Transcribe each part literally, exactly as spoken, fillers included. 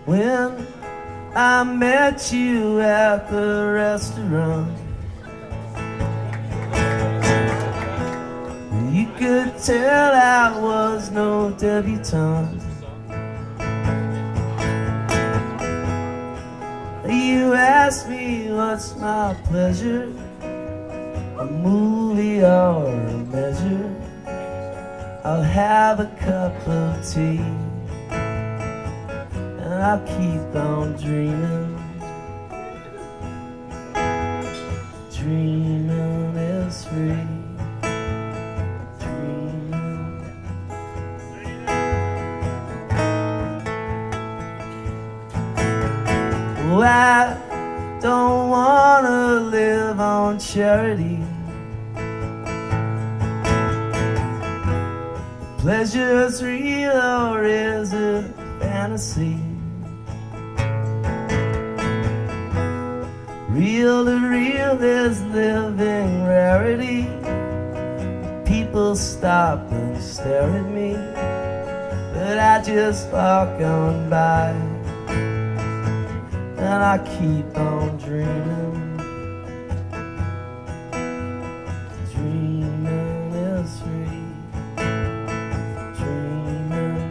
when I met you at the restaurant. You could tell I was no debutante. You asked me what's my pleasure, a movie or a measure. I'll have a cup of tea and I'll keep on dreaming. Dreaming is free. Oh, I don't wanna live on charity. Pleasure's real or is it fantasy? Real to real is living rarity. People stop and stare at me, but I just walk on by and I keep on dreaming. Dreaming is free. Dreaming.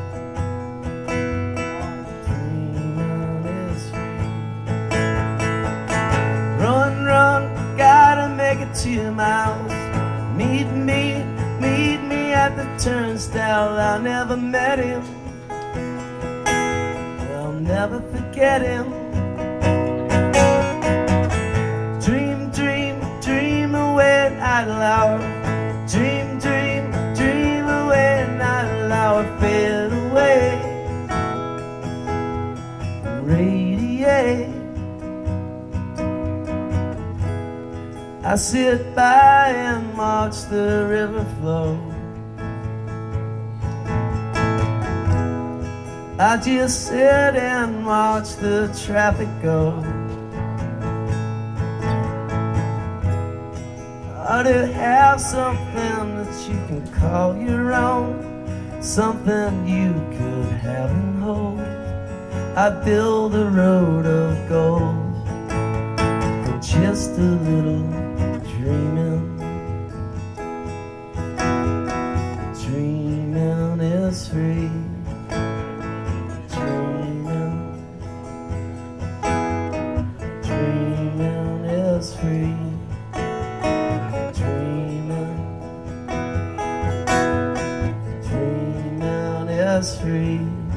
Dreaming is free. Run, run, gotta make it two miles. Meet me, meet me at the turnstile. I never met him, I'll never forget him. Dream, dream, dream away night loud. Dream, dream, dream away night loud. Fade away, radiate. I sit by and watch the river flow. I just sit and watch the traffic go. Ought to have something that you can call your own, something you could have and hold. I build a road of gold for just a little dreaming. Dreaming is free. Dreaming. Dreaming is free. Dreaming. Dreaming is free.